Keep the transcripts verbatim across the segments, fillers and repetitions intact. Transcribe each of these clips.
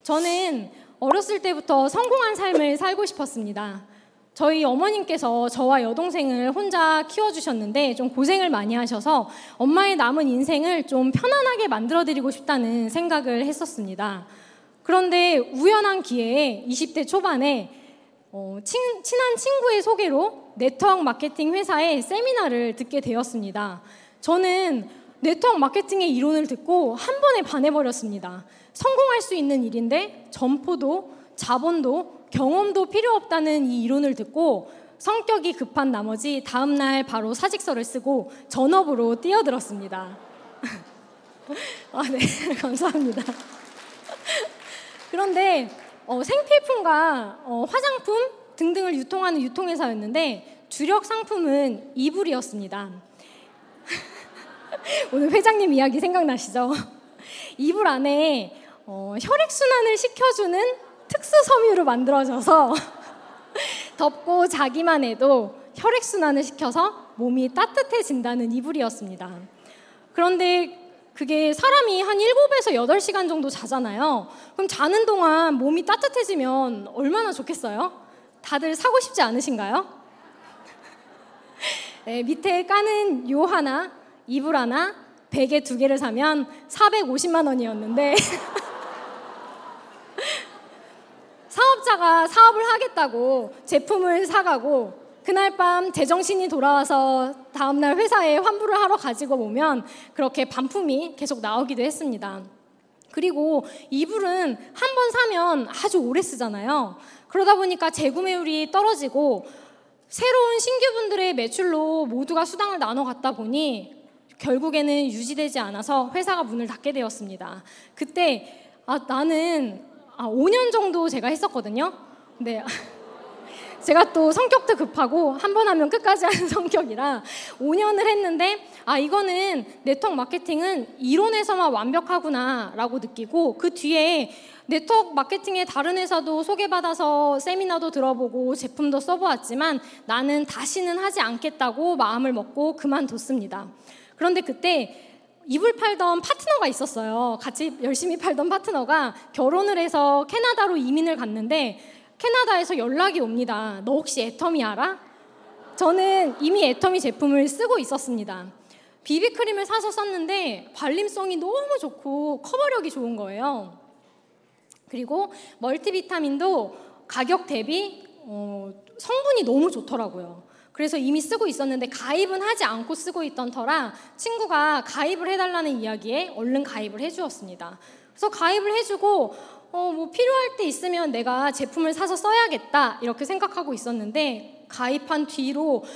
저는 어렸을 때부터 성공한 삶을 살고 싶었습니다. 저희 어머님께서 저와 여동생을 혼자 키워주셨는데 좀 고생을 많이 하셔서 엄마의 남은 인생을 좀 편안하게 만들어드리고 싶다는 생각을 했었습니다. 그런데 우연한 기회에 이십 대 초반에 어, 친, 친한 친구의 소개로 네트워크 마케팅 회사의 세미나를 듣게 되었습니다. 저는 네트워크 마케팅의 이론을 듣고 한 번에 반해버렸습니다. 성공할 수 있는 일인데 점포도 자본도 경험도 필요 없다는 이 이론을 듣고 성격이 급한 나머지 다음날 바로 사직서를 쓰고 전업으로 뛰어들었습니다. 아, 네, 감사합니다. 그런데 어, 생필품과 어, 화장품 등등을 유통하는 유통회사였는데 주력 상품은 이불이었습니다. 오늘 회장님 이야기 생각나시죠? 이불 안에 어, 혈액순환을 시켜주는 특수 섬유로 만들어져서 덥고 자기만 해도 혈액순환을 시켜서 몸이 따뜻해진다는 이불이었습니다. 그런데 그게 사람이 한 일곱에서 여덟 시간 정도 자잖아요. 그럼 자는 동안 몸이 따뜻해지면 얼마나 좋겠어요? 다들 사고 싶지 않으신가요? 네, 밑에 까는 요 하나, 이불 하나, 베개 두 개를 사면 사백오십만 원이었는데 사업자가 사업을 하겠다고 제품을 사가고 그날 밤 제정신이 돌아와서 다음날 회사에 환불을 하러 가지고 오면 그렇게 반품이 계속 나오기도 했습니다. 그리고 이불은 한 번 사면 아주 오래 쓰잖아요. 그러다 보니까 재구매율이 떨어지고 새로운 신규분들의 매출로 모두가 수당을 나눠 갖다 보니 결국에는 유지되지 않아서 회사가 문을 닫게 되었습니다. 그때 아, 나는 아, 오 년 정도 제가 했었거든요. 근데 제가 또 성격도 급하고 한 번 하면 끝까지 하는 성격이라 오 년을 했는데 아 이거는 네트워크 마케팅은 이론에서만 완벽하구나 라고 느끼고 그 뒤에 네트워크 마케팅의 다른 회사도 소개받아서 세미나도 들어보고 제품도 써보았지만 나는 다시는 하지 않겠다고 마음을 먹고 그만뒀습니다. 그런데 그때 이불 팔던 파트너가 있었어요. 같이 열심히 팔던 파트너가 결혼을 해서 캐나다로 이민을 갔는데 캐나다에서 연락이 옵니다. 너 혹시 애터미 알아? 저는 이미 애터미 제품을 쓰고 있었습니다. 비비크림을 사서 썼는데 발림성이 너무 좋고 커버력이 좋은 거예요. 그리고 멀티비타민도 가격 대비 어, 성분이 너무 좋더라고요. 그래서 이미 쓰고 있었는데 가입은 하지 않고 쓰고 있던 터라 친구가 가입을 해달라는 이야기에 얼른 가입을 해주었습니다. 그래서 가입을 해주고 어, 뭐 필요할 때 있으면 내가 제품을 사서 써야겠다 이렇게 생각하고 있었는데 가입한 뒤로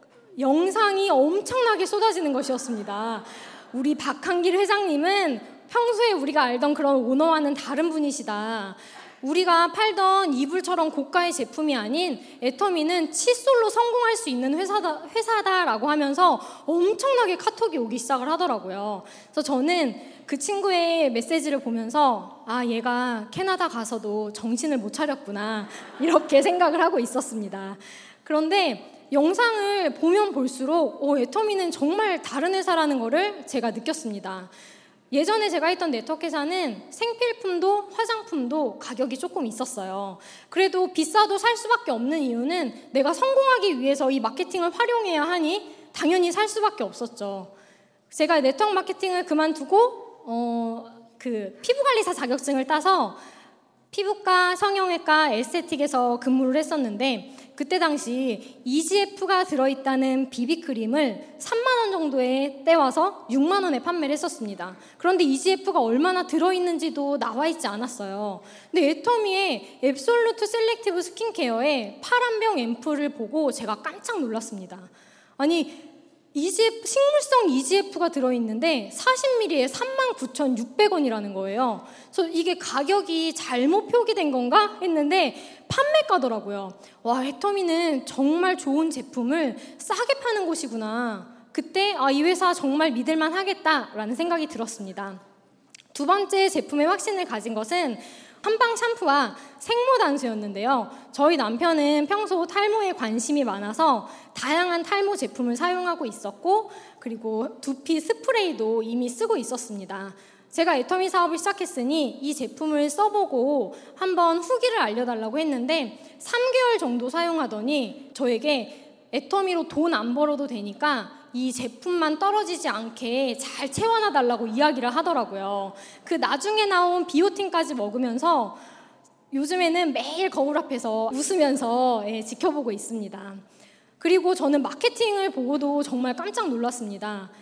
영상이 엄청나게 쏟아지는 것이었습니다. 우리 박한길 회장님은 평소에 우리가 알던 그런 오너와는 다른 분이시다. 우리가 팔던 이불처럼 고가의 제품이 아닌 애터미는 칫솔로 성공할 수 있는 회사다, 회사다라고 하면서 엄청나게 카톡이 오기 시작을 하더라고요. 그래서 저는 그 친구의 메시지를 보면서 아 얘가 캐나다 가서도 정신을 못 차렸구나 이렇게 생각을 하고 있었습니다. 그런데 영상을 보면 볼수록 어, 애터미는 정말 다른 회사라는 거를 제가 느꼈습니다. 예전에 제가 했던 네트워크 회사는 생필품도 화장품도 가격이 조금 있었어요. 그래도 비싸도 살 수밖에 없는 이유는 내가 성공하기 위해서 이 마케팅을 활용해야 하니 당연히 살 수밖에 없었죠. 제가 네트워크 마케팅을 그만두고 어, 그 피부관리사 자격증을 따서 피부과, 성형외과, 에스테틱에서 근무를 했었는데 그때 당시 이지에프가 들어있다는 비비크림을 삼만 원 정도에 떼와서 육만 원에 판매를 했었습니다. 그런데 이지에프가 얼마나 들어있는지도 나와 있지 않았어요. 근데 애터미의 앱솔루트 셀렉티브 스킨케어의 파란병 앰플을 보고 제가 깜짝 놀랐습니다. 아니 이지에프, 식물성 이지에프가 들어있는데 사십 밀리리터에 삼만 구천육백 원이라는 거예요. 그래서 이게 가격이 잘못 표기된 건가 했는데 판매가더라고요. 와, 애터미는 정말 좋은 제품을 싸게 파는 곳이구나. 그때 아, 이 회사 정말 믿을만 하겠다라는 생각이 들었습니다. 두 번째 제품의 확신을 가진 것은 한방 샴푸와 생모 단수였는데요. 저희 남편은 평소 탈모에 관심이 많아서 다양한 탈모 제품을 사용하고 있었고 그리고 두피 스프레이도 이미 쓰고 있었습니다. 제가 애터미 사업을 시작했으니 이 제품을 써보고 한번 후기를 알려달라고 했는데 삼 개월 정도 사용하더니 저에게 애터미로 돈 안 벌어도 되니까 이 제품만 떨어지지 않게 잘 채워놔달라고 이야기를 하더라고요. 그 나중에 나온 비오틴까지 먹으면서 요즘에는 매일 거울 앞에서 웃으면서 예, 지켜보고 있습니다. 그리고 저는 마케팅을 보고도 정말 깜짝 놀랐습니다.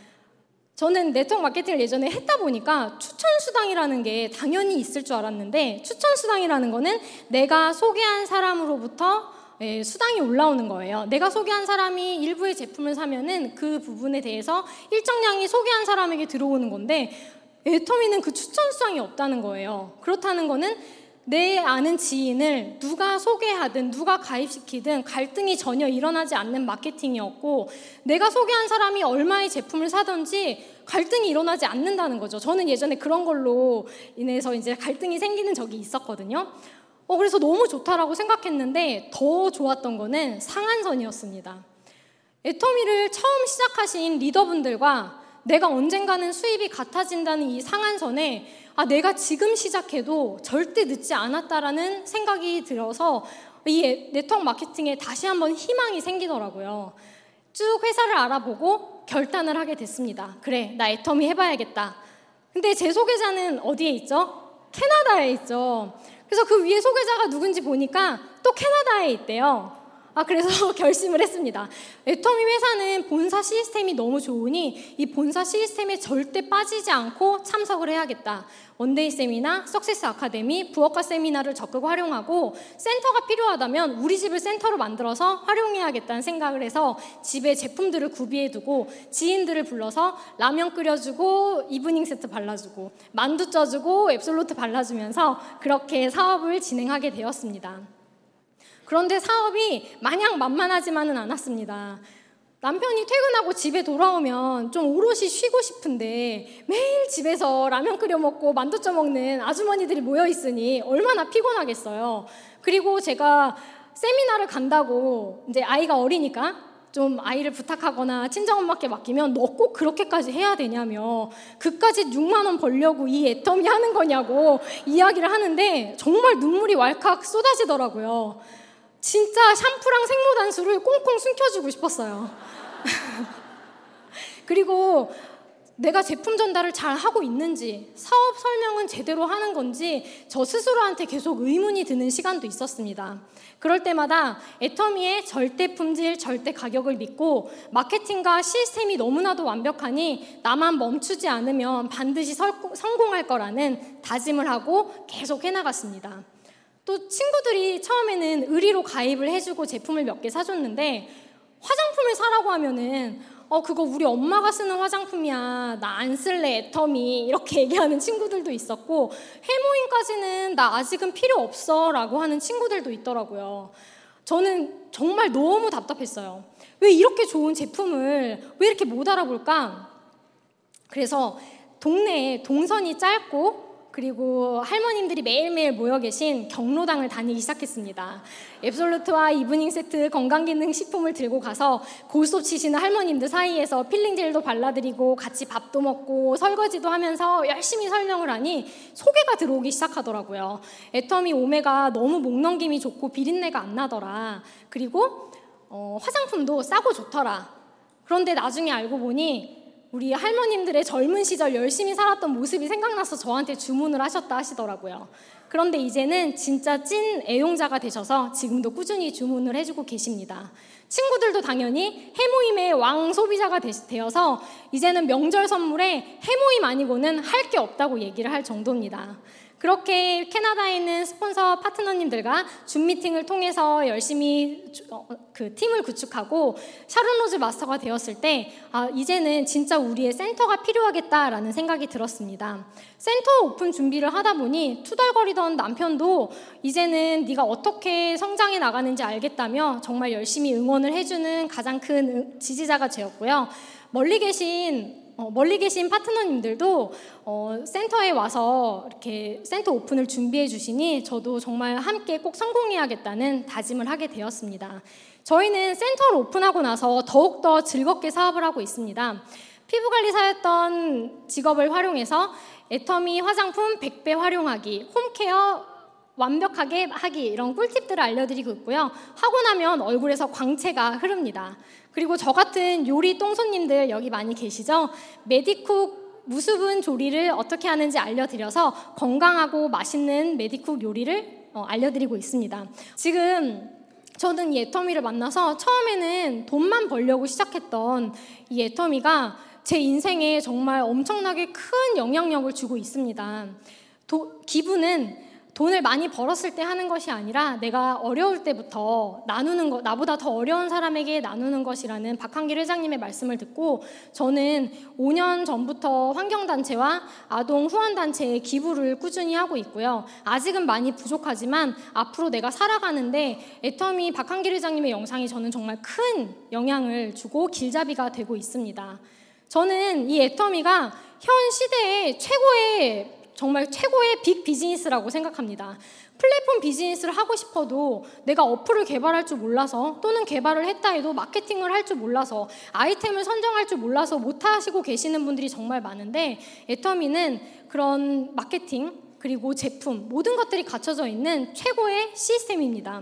저는 네트워크 마케팅을 예전에 했다 보니까 추천수당이라는 게 당연히 있을 줄 알았는데, 추천수당이라는 거는 내가 소개한 사람으로부터 예, 수당이 올라오는 거예요. 내가 소개한 사람이 일부의 제품을 사면은 그 부분에 대해서 일정량이 소개한 사람에게 들어오는 건데, 애터미는 그 추천수당이 없다는 거예요. 그렇다는 거는 내 아는 지인을 누가 소개하든 누가 가입시키든 갈등이 전혀 일어나지 않는 마케팅이었고, 내가 소개한 사람이 얼마의 제품을 사든지 갈등이 일어나지 않는다는 거죠. 저는 예전에 그런 걸로 인해서 이제 갈등이 생기는 적이 있었거든요. 어, 그래서 너무 좋다라고 생각했는데 더 좋았던 거는 상한선이었습니다. 애터미를 처음 시작하신 리더분들과 내가 언젠가는 수입이 같아진다는 이 상한선에 아, 내가 지금 시작해도 절대 늦지 않았다라는 생각이 들어서 이 네트워크 마케팅에 다시 한번 희망이 생기더라고요. 쭉 회사를 알아보고 결단을 하게 됐습니다. 그래, 나 애터미 해봐야겠다. 근데 제 소개자는 어디에 있죠? 캐나다에 있죠. 그래서 그 위에 소개자가 누군지 보니까 또 캐나다에 있대요. 아, 그래서 결심을 했습니다. 애터미 회사는 본사 시스템이 너무 좋으니 이 본사 시스템에 절대 빠지지 않고 참석을 해야겠다. 원데이 세미나, 석세스 아카데미, 부업과 세미나를 적극 활용하고 센터가 필요하다면 우리 집을 센터로 만들어서 활용해야겠다는 생각을 해서 집에 제품들을 구비해두고 지인들을 불러서 라면 끓여주고 이브닝 세트 발라주고 만두 쪄주고 앱솔루트 발라주면서 그렇게 사업을 진행하게 되었습니다. 그런데 사업이 마냥 만만하지만은 않았습니다. 남편이 퇴근하고 집에 돌아오면 좀 오롯이 쉬고 싶은데 매일 집에서 라면 끓여 먹고 만두 쪄 먹는 아주머니들이 모여 있으니 얼마나 피곤하겠어요. 그리고 제가 세미나를 간다고 이제 아이가 어리니까 좀 아이를 부탁하거나 친정엄마께 맡기면 너 꼭 그렇게까지 해야 되냐며, 그까짓 육만 원 벌려고 이 애터미 하는 거냐고 이야기를 하는데 정말 눈물이 왈칵 쏟아지더라고요. 진짜 샴푸랑 생모단수를 꽁꽁 숨겨주고 싶었어요. 그리고 내가 제품 전달을 잘 하고 있는지, 사업 설명은 제대로 하는 건지 저 스스로한테 계속 의문이 드는 시간도 있었습니다. 그럴 때마다 애터미의 절대 품질, 절대 가격을 믿고 마케팅과 시스템이 너무나도 완벽하니 나만 멈추지 않으면 반드시 설, 성공할 거라는 다짐을 하고 계속 해나갔습니다. 또 친구들이 처음에는 의리로 가입을 해주고 제품을 몇 개 사줬는데 화장품을 사라고 하면은 어 그거 우리 엄마가 쓰는 화장품이야, 나 안 쓸래 애터미, 이렇게 얘기하는 친구들도 있었고, 해모임까지는 나 아직은 필요 없어 라고 하는 친구들도 있더라고요. 저는 정말 너무 답답했어요. 왜 이렇게 좋은 제품을 왜 이렇게 못 알아볼까? 그래서 동네에 동선이 짧고 그리고 할머님들이 매일매일 모여 계신 경로당을 다니기 시작했습니다. 앱솔루트와 이브닝 세트 건강기능식품을 들고 가서 고스톱 치시는 할머님들 사이에서 필링젤도 발라드리고 같이 밥도 먹고 설거지도 하면서 열심히 설명을 하니 소개가 들어오기 시작하더라고요. 애터미 오메가 너무 목넘김이 좋고 비린내가 안 나더라. 그리고 어, 화장품도 싸고 좋더라. 그런데 나중에 알고 보니 우리 할머님들의 젊은 시절 열심히 살았던 모습이 생각나서 저한테 주문을 하셨다 하시더라고요. 그런데 이제는 진짜 찐 애용자가 되셔서 지금도 꾸준히 주문을 해주고 계십니다. 친구들도 당연히 해모임의 왕 소비자가 되어서 이제는 명절 선물에 해모임 아니고는 할 게 없다고 얘기를 할 정도입니다. 그렇게 캐나다에 있는 스폰서 파트너님들과 줌 미팅을 통해서 열심히 그 팀을 구축하고 샤론 로즈 마스터가 되었을 때 아, 이제는 진짜 우리의 센터가 필요하겠다라는 생각이 들었습니다. 센터 오픈 준비를 하다 보니 투덜거리던 남편도 이제는 네가 어떻게 성장해 나가는지 알겠다며 정말 열심히 응원을 해주는 가장 큰 지지자가 되었고요. 멀리 계신 어, 멀리 계신 파트너님들도 어, 센터에 와서 이렇게 센터 오픈을 준비해 주시니 저도 정말 함께 꼭 성공해야겠다는 다짐을 하게 되었습니다. 저희는 센터를 오픈하고 나서 더욱더 즐겁게 사업을 하고 있습니다. 피부관리사였던 직업을 활용해서 애터미 화장품 백 배 활용하기, 홈케어 완벽하게 하기, 이런 꿀팁들을 알려드리고 있고요. 하고 나면 얼굴에서 광채가 흐릅니다. 그리고 저 같은 요리 똥손님들 여기 많이 계시죠? 메디쿡 무수분 조리를 어떻게 하는지 알려드려서 건강하고 맛있는 메디쿡 요리를 어, 알려드리고 있습니다. 지금 저는 이 애터미를 만나서 처음에는 돈만 벌려고 시작했던 이 애터미가 제 인생에 정말 엄청나게 큰 영향력을 주고 있습니다. 도, 기부는 돈을 많이 벌었을 때 하는 것이 아니라 내가 어려울 때부터 나누는 것, 나보다 더 어려운 사람에게 나누는 것이라는 박한길 회장님의 말씀을 듣고 저는 오 년 전부터 환경단체와 아동 후원단체에 기부를 꾸준히 하고 있고요. 아직은 많이 부족하지만 앞으로 내가 살아가는데 애터미 박한길 회장님의 영상이 저는 정말 큰 영향을 주고 길잡이가 되고 있습니다. 저는 이 애터미가 현 시대의 최고의 정말 최고의 빅 비즈니스라고 생각합니다. 플랫폼 비즈니스를 하고 싶어도 내가 어플을 개발할 줄 몰라서 또는 개발을 했다 해도 마케팅을 할 줄 몰라서 아이템을 선정할 줄 몰라서 못하시고 계시는 분들이 정말 많은데 애터미는 그런 마케팅 그리고 제품 모든 것들이 갖춰져 있는 최고의 시스템입니다.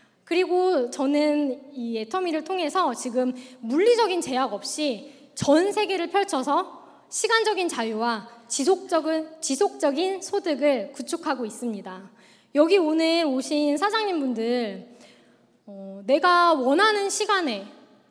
그리고 저는 이 애터미를 통해서 지금 물리적인 제약 없이 전 세계를 펼쳐서 시간적인 자유와 지속적인, 지속적인 소득을 구축하고 있습니다. 여기 오늘 오신 사장님분들, 어, 내가 원하는 시간에,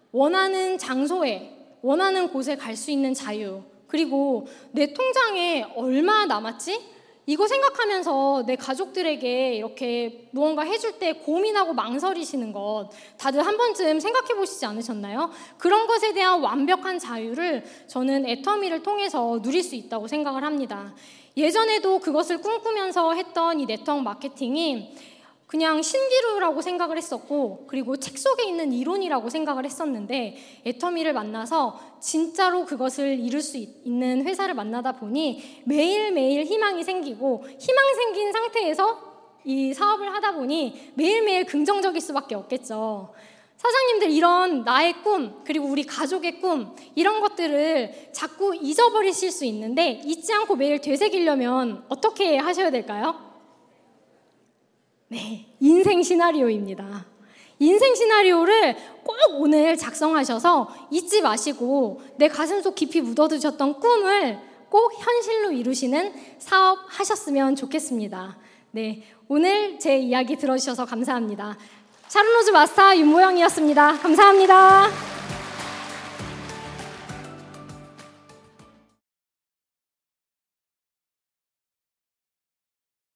원하는 장소에, 원하는 곳에 갈 수 있는 자유, 그리고 내 통장에 얼마 남았지? 이거 생각하면서 내 가족들에게 이렇게 무언가 해줄 때 고민하고 망설이시는 것 다들 한 번쯤 생각해 보시지 않으셨나요? 그런 것에 대한 완벽한 자유를 저는 애터미를 통해서 누릴 수 있다고 생각을 합니다. 예전에도 그것을 꿈꾸면서 했던 이 네트워크 마케팅이 그냥 신기루라고 생각을 했었고 그리고 책 속에 있는 이론이라고 생각을 했었는데 애터미를 만나서 진짜로 그것을 이룰 수 있는 회사를 만나다 보니 매일매일 희망이 생기고 희망 생긴 상태에서 이 사업을 하다 보니 매일매일 긍정적일 수밖에 없겠죠. 사장님들 이런 나의 꿈 그리고 우리 가족의 꿈 이런 것들을 자꾸 잊어버리실 수 있는데 잊지 않고 매일 되새기려면 어떻게 하셔야 될까요? 네, 인생 시나리오입니다. 인생 시나리오를 꼭 오늘 작성하셔서 잊지 마시고 내 가슴속 깊이 묻어두셨던 꿈을 꼭 현실로 이루시는 사업 하셨으면 좋겠습니다. 네, 오늘 제 이야기 들어주셔서 감사합니다. 샤론로즈 마스터 윤모영이었습니다. 감사합니다.